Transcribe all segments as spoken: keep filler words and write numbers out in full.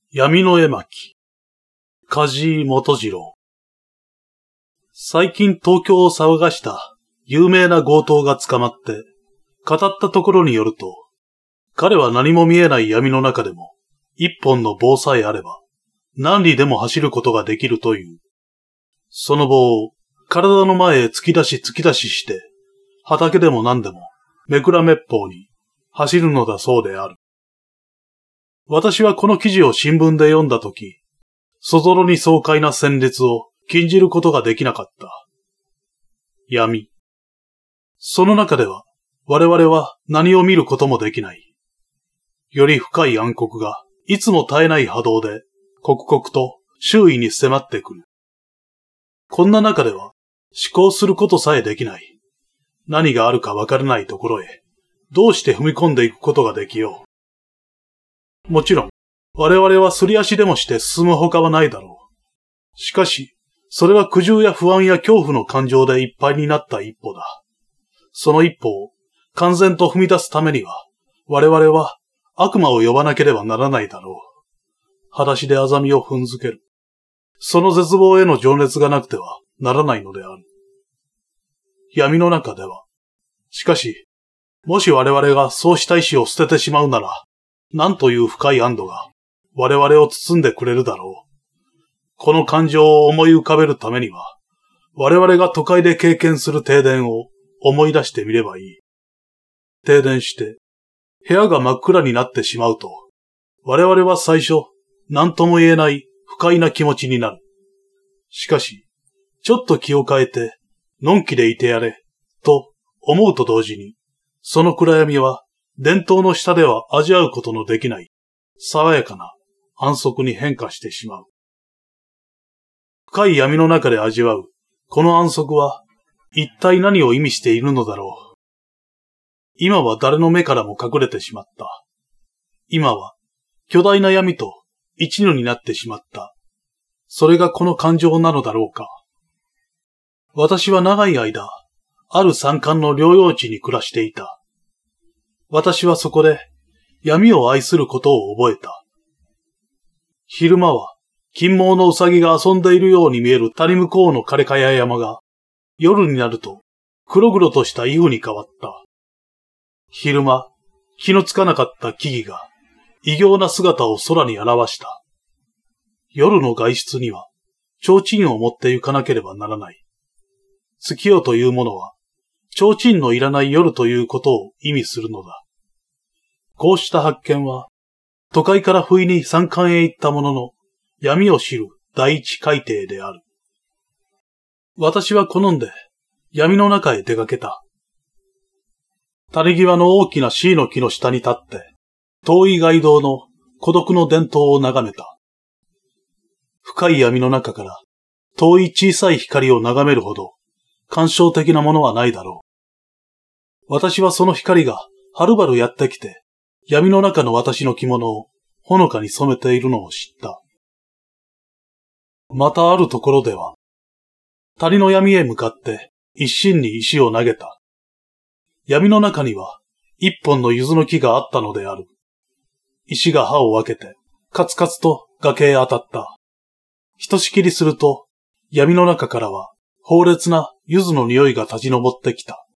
闇の絵巻、梶井元次郎。最近東京を騒がした有名な強盗が捕まって、語ったところによると、彼は何も見えない闇の中でも、一本の棒さえあれば、何里でも走ることができるという。その棒を体の前へ突き出し突き出しして、畑でも何でも、めくらめっぽうに走るのだそうである。私はこの記事を新聞で読んだとき、そぞろに爽快な旋律を禁じることができなかった。闇。その中では、我々は何を見ることもできない。より深い暗黒が、いつも絶えない波動で、刻々と周囲に迫ってくる。こんな中では、思考することさえできない。何があるかわからないところへ、どうして踏み込んでいくことができよう。もちろん、我々はすり足でもして進むほかはないだろう。しかし、それは苦渋や不安や恐怖の感情でいっぱいになった一歩だ。その一歩を完全と踏み出すためには、我々は悪魔を呼ばなければならないだろう。裸足でアザミを踏んづける。その絶望への情熱がなくてはならないのである。闇の中では。しかし、もし我々がそうした意志を捨ててしまうなら、なんという深い安堵が我々を包んでくれるだろう。この感情を思い浮かべるためには、我々が都会で経験する停電を思い出してみればいい。停電して、部屋が真っ暗になってしまうと、我々は最初、何とも言えない不快な気持ちになる。しかし、ちょっと気を変えて、のんきでいてやれ、と思うと同時に、その暗闇は、電灯の下では味わうことのできない、爽やかな安息に変化してしまう。深い闇の中で味わう、この安息は、一体何を意味しているのだろう。今は誰の目からも隠れてしまった。今は、巨大な闇と一度になってしまった。それがこの感情なのだろうか。私は長い間、ある山間の療養地に暮らしていた。私はそこで闇を愛することを覚えた。昼間は金毛のウサギが遊んでいるように見える谷向こうの枯れかや山が夜になると黒々としたイフに変わった。昼間気のつかなかった木々が異形な姿を空に表した。夜の外出には提灯を持って行かなければならない。月夜というものは提灯のいらない夜ということを意味するのだ。こうした発見は、都会から不意に山間へ行ったものの、闇を知る第一改定である。私は好んで、闇の中へ出かけた。谷際の大きな椎の木の下に立って、遠い街道の孤独の電灯を眺めた。深い闇の中から、遠い小さい光を眺めるほど、感傷的なものはないだろう。私はその光がはるばるやってきて、闇の中の私の着物をほのかに染めているのを知った。またあるところでは、谷の闇へ向かって一心に石を投げた。闇の中には一本の柚子の木があったのである。石が刃を分けて、カツカツと崖へ当たった。ひとしきりすると、闇の中からは猛烈な柚子の匂いが立ち上ってきた。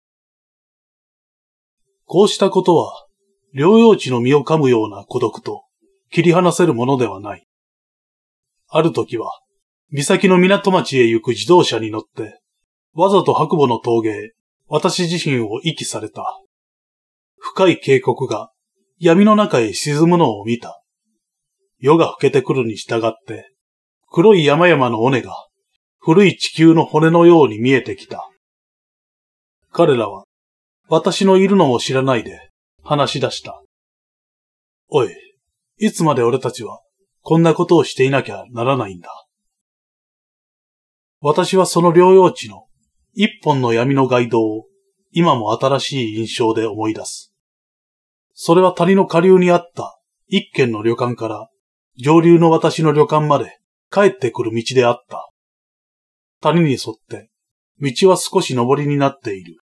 こうしたことは、療養地の身を噛むような孤独と切り離せるものではない。ある時は、岬の港町へ行く自動車に乗って、わざと白母の峠へ私自身を遺棄された。深い渓谷が闇の中へ沈むのを見た。夜が更けてくるに従って、黒い山々の尾根が古い地球の骨のように見えてきた。彼らは、私のいるのも知らないで話し出した。おい、いつまで俺たちはこんなことをしていなきゃならないんだ。私はその療養地の一本の闇の街道を今も新しい印象で思い出す。それは谷の下流にあった一軒の旅館から上流の私の旅館まで帰ってくる道であった。谷に沿って道は少し上りになっている。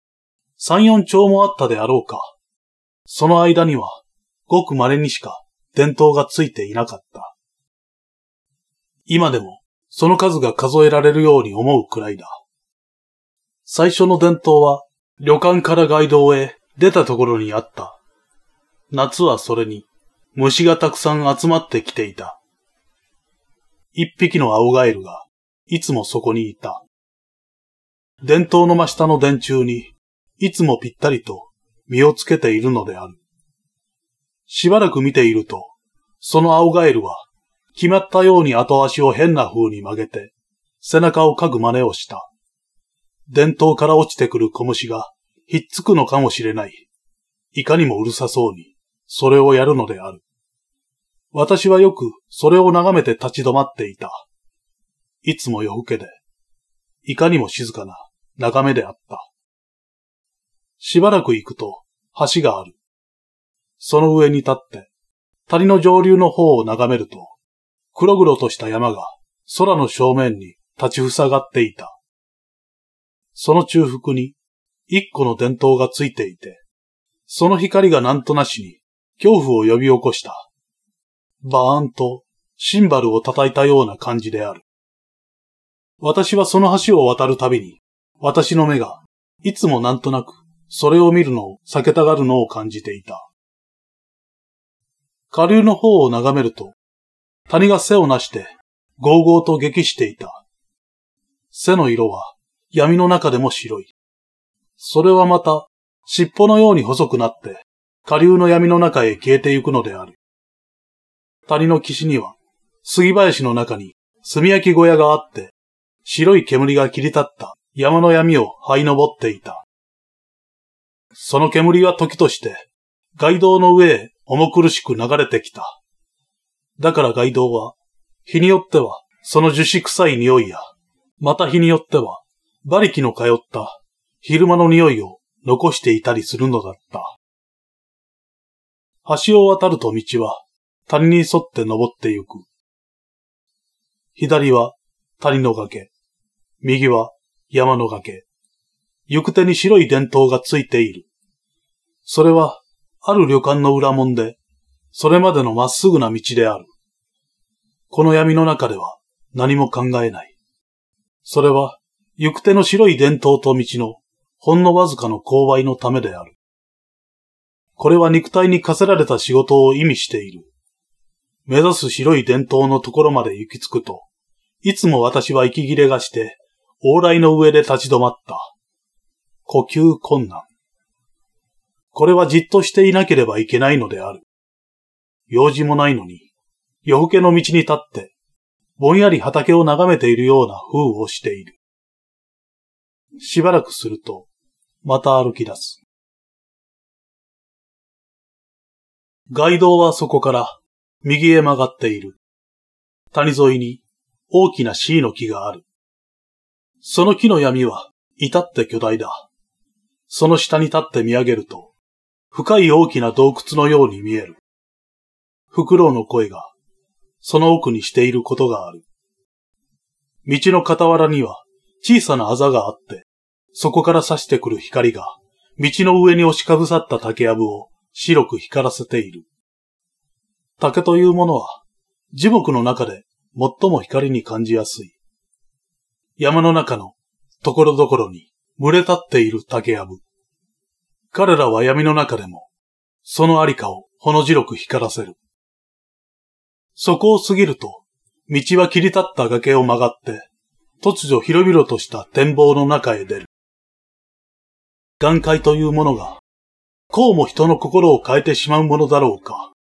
三四丁もあったであろうか。その間には、ごく稀にしか電灯がついていなかった。今でもその数が数えられるように思うくらいだ。最初の電灯は旅館から街道へ出たところにあった。夏はそれに虫がたくさん集まってきていた。一匹の青ガエルがいつもそこにいた。電灯の真下の電柱にいつもぴったりと身をつけているのである。しばらく見ていると、その青ガエルは決まったように後足を変な風に曲げて背中をかぐ真似をした。電灯から落ちてくる小虫がひっつくのかもしれない。いかにもうるさそうにそれをやるのである。私はよくそれを眺めて立ち止まっていた。いつも夜更けで、いかにも静かな眺めであった。しばらく行くと橋がある。その上に立って谷の上流の方を眺めると、黒々とした山が空の正面に立ちふさがっていた。その中腹に一個の電灯がついていて、その光がなんとなしに恐怖を呼び起こした。バーンとシンバルを叩いたような感じである。私はその橋を渡るたびに、私の目がいつもなんとなくそれを見るのを避けたがるのを感じていた。下流の方を眺めると、谷が背をなしてゴーゴーと激していた。背の色は闇の中でも白い。それはまた尻尾のように細くなって下流の闇の中へ消えてゆくのである。谷の岸には杉林の中に炭焼き小屋があって、白い煙が切り立った山の闇を這い登っていた。その煙は時として街道の上へ重苦しく流れてきた。だから街道は日によってはその樹脂臭い匂いや、また日によっては馬力の通った昼間の匂いを残していたりするのだった。橋を渡ると道は谷に沿って登ってゆく。左は谷の崖、右は山の崖。行く手に白い電灯がついている。それはある旅館の裏門で、それまでのまっすぐな道である。この闇の中では何も考えない。それは行く手の白い電灯と道のほんのわずかの勾配のためである。これは肉体に課せられた仕事を意味している。目指す白い電灯のところまで行き着くと、いつも私は息切れがして、往来の上で立ち止まった。呼吸困難。これはじっとしていなければいけないのである。用事もないのに、夜更けの道に立って、ぼんやり畑を眺めているような風をしている。しばらくすると、また歩き出す。街道はそこから右へ曲がっている。谷沿いに大きな椎の木がある。その木の闇は至って巨大だ。その下に立って見上げると、深い大きな洞窟のように見える。フクロウの声がその奥にしていることがある。道の傍らには小さなあざがあって、そこから差してくる光が道の上に押しかぶさった竹やぶを白く光らせている。竹というものは樹木の中で最も光に感じやすい。山の中のところどころに群れ立っている竹やぶ。彼らは闇の中でもそのありかをほの白く光らせる。そこを過ぎると道は切り立った崖を曲がって突如広々とした展望の中へ出る。眼界というものがこうも人の心を変えてしまうものだろうか。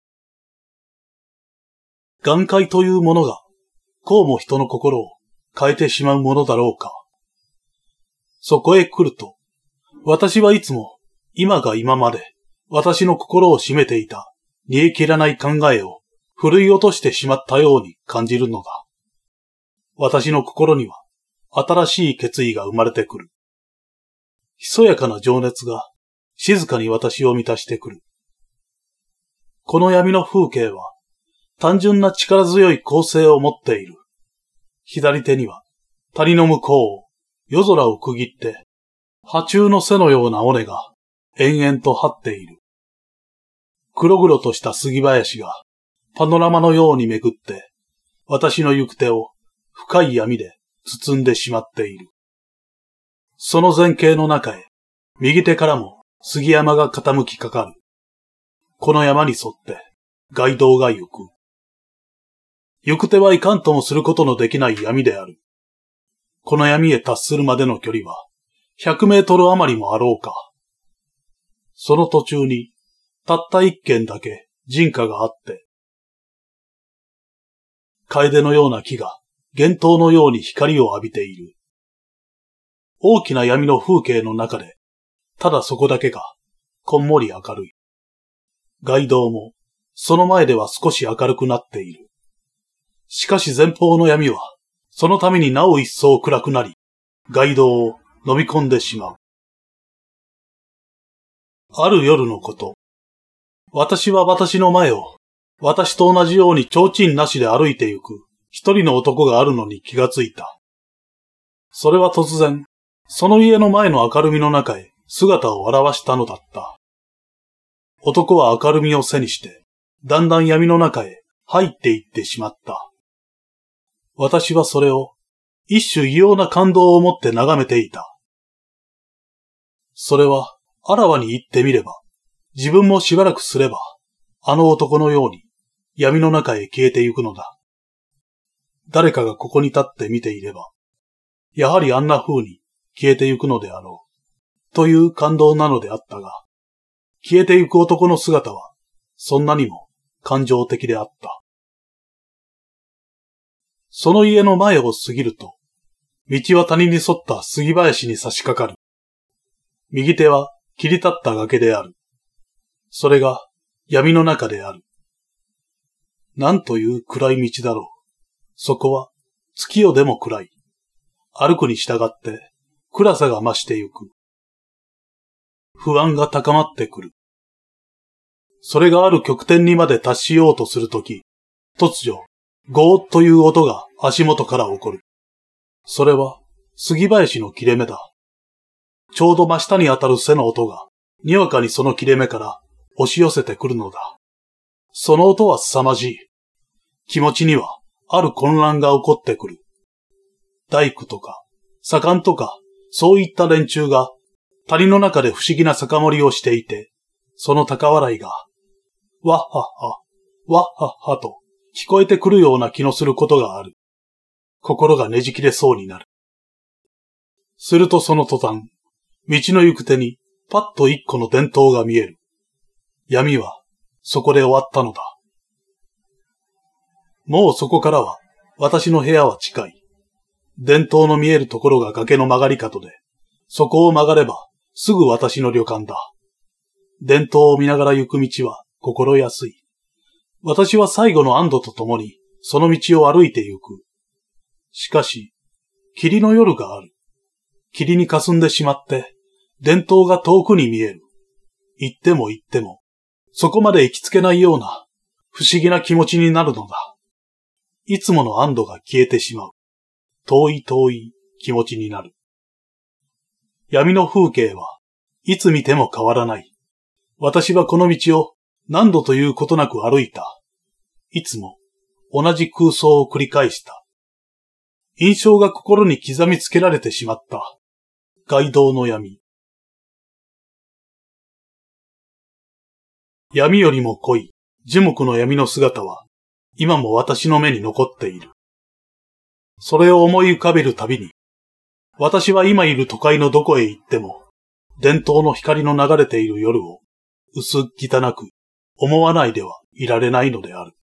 眼界というものがこうも人の心を変えてしまうものだろうか。そこへ来ると、私はいつも今が今まで私の心を占めていた煮え切らない考えを振り落としてしまったように感じるのだ。私の心には新しい決意が生まれてくる。ひそやかな情熱が静かに私を満たしてくる。この闇の風景は単純な力強い構成を持っている。左手には谷の向こうを夜空を区切って波中の背のような尾根が延々と張っている。黒々とした杉林がパノラマのようにめくって、私の行く手を深い闇で包んでしまっている。その前景の中へ、右手からも杉山が傾きかかる。この山に沿って街道が行く。行く手はいかんともすることのできない闇である。この闇へ達するまでの距離はひゃくメートル余りもあろうか。その途中にたった一軒だけ人家があって、楓のような木が幻灯のように光を浴びている。大きな闇の風景の中で、ただそこだけがこんもり明るい。街道もその前では少し明るくなっている。しかし前方の闇はそのためになお一層暗くなり、街道を飲み込んでしまう。ある夜のこと、私は私の前を私と同じように提灯なしで歩いてゆく一人の男があるのに気がついた。それは突然、その家の前の明るみの中へ姿を現したのだった。男は明るみを背にして、だんだん闇の中へ入っていってしまった。私はそれを一種異様な感動を持って眺めていた。それはあらわに言ってみれば、自分もしばらくすれば、あの男のように闇の中へ消えてゆくのだ。誰かがここに立って見ていれば、やはりあんな風に消えてゆくのであろう、という感動なのであったが、消えてゆく男の姿は、そんなにも感情的であった。その家の前を過ぎると、道は谷に沿った杉林に差し掛かる。右手は切り立った崖である。それが闇の中である。なんという暗い道だろう。そこは月夜でも暗い。歩くに従って暗さが増してゆく。不安が高まってくる。それがある極点にまで達しようとするとき、突如、ゴーッという音が足元から起こる。それは杉林の切れ目だ。ちょうど真下に当たる背の音が、にわかにその切れ目から押し寄せてくるのだ。その音は凄まじい。気持ちにはある混乱が起こってくる。大工とか、左官とか、そういった連中が谷の中で不思議な酒盛りをしていて、その高笑いが、わっはっは、わっはっはと聞こえてくるような気のすることがある。心がねじ切れそうになる。するとその途端、道の行く手にパッと一個の電灯が見える。闇はそこで終わったのだ。もうそこからは私の部屋は近い。電灯の見えるところが崖の曲がり角で、そこを曲がればすぐ私の旅館だ。電灯を見ながら行く道は心安い。私は最後の安堵とともにその道を歩いて行く。しかし、霧の夜がある。霧に霞んでしまって、電灯が遠くに見える。行っても行っても、そこまで行きつけないような不思議な気持ちになるのだ。いつもの安堵が消えてしまう。遠い遠い気持ちになる。闇の風景はいつ見ても変わらない。私はこの道を何度ということなく歩いた。いつも同じ空想を繰り返した。印象が心に刻みつけられてしまった。街道の闇。闇よりも濃い樹木の闇の姿は今も私の目に残っている。それを思い浮かべるたびに、私は今いる都会のどこへ行っても、電灯の光の流れている夜を薄汚く思わないではいられないのである。